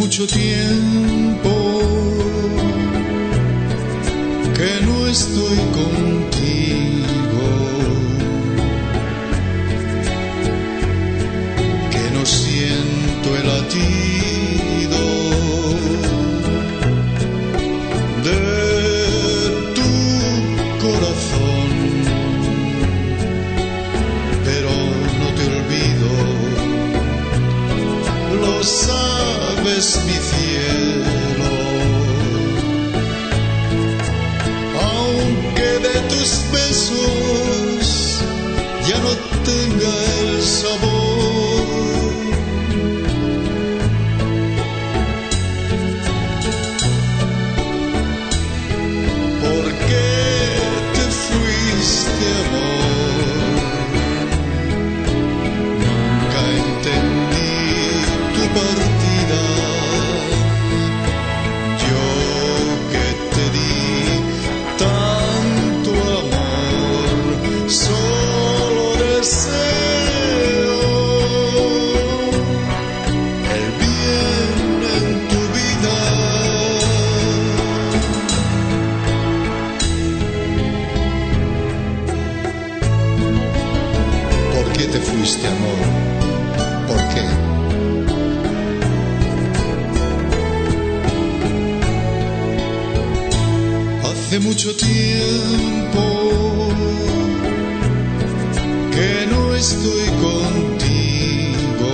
mucho tiempo que no estoy contigo, que no siento el latido de tu corazón, pero no te olvido, lo sabes, mi cielo, aunque de tus besos ya no tenga el sabor. ¿Por qué te fuiste, amor? Nunca entendí tu partida. Yo que te di tanto amor, solo deseo el bien en tu vida. ¿Por qué te fuiste, amor? ¿Por qué? Hace mucho tiempo que no estoy contigo,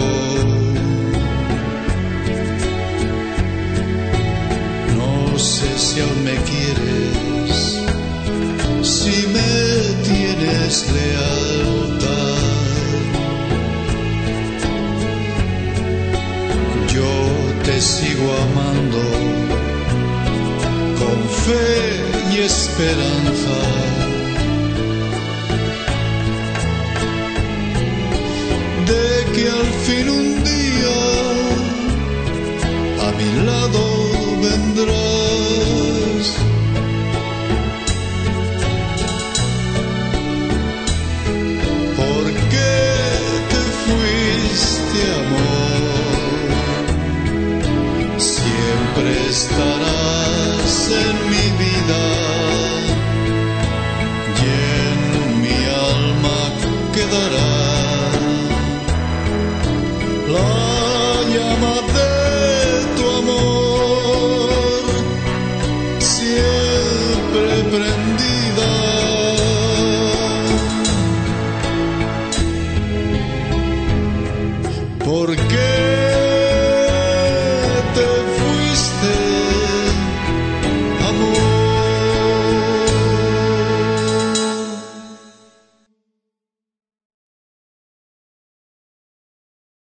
no sé si aún me quieres, si me tienes lealtad. Yo te sigo amando con fe y esperanza. De que al fin un día a mi lado vendrás. ¿Por qué te fuiste, amor? Siempre estarás en mi vida y en mi alma quedará la llama de tu amor, siempre prendida. ¿Por qué